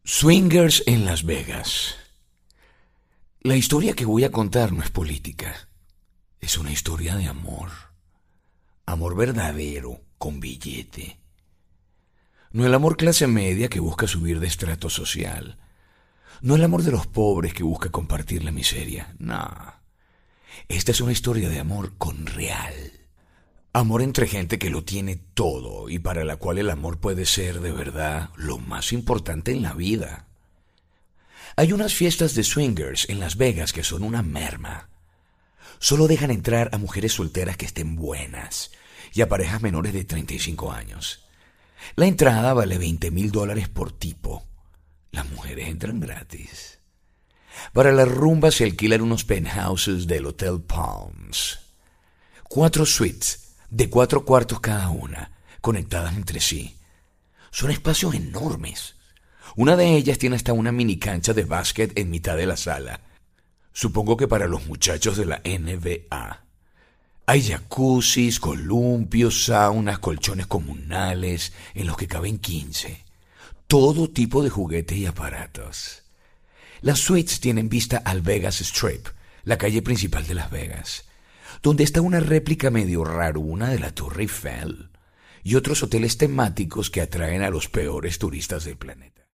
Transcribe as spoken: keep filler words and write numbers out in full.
Swingers en Las Vegas. La historia que voy a contar no es política. Es una historia de amor. Amor verdadero, con billete. No el amor clase media que busca subir de estrato social. No el amor de los pobres que busca compartir la miseria. No. Esta es una historia de amor con real. Amor entre gente que lo tiene todo y para la cual el amor puede ser de verdad lo más importante en la vida. Hay unas fiestas de swingers en Las Vegas que son una merma. Solo dejan entrar a mujeres solteras que estén buenas y a parejas menores de treinta y cinco años. La entrada vale veinte mil dólares por tipo. Las mujeres entran gratis. Para la rumba se alquilan unos penthouses del Hotel Palms. Cuatro suites de cuatro cuartos cada una, conectadas entre sí. Son espacios enormes. Una de ellas tiene hasta una mini cancha de básquet en mitad de la sala. Supongo que para los muchachos de la N B A. Hay jacuzzis, columpios, saunas, colchones comunales, en los que caben quince. Todo tipo de juguetes y aparatos. Las suites tienen vista al Vegas Strip, la calle principal de Las Vegas, donde está una réplica medio raruna de la Torre Eiffel y otros hoteles temáticos que atraen a los peores turistas del planeta.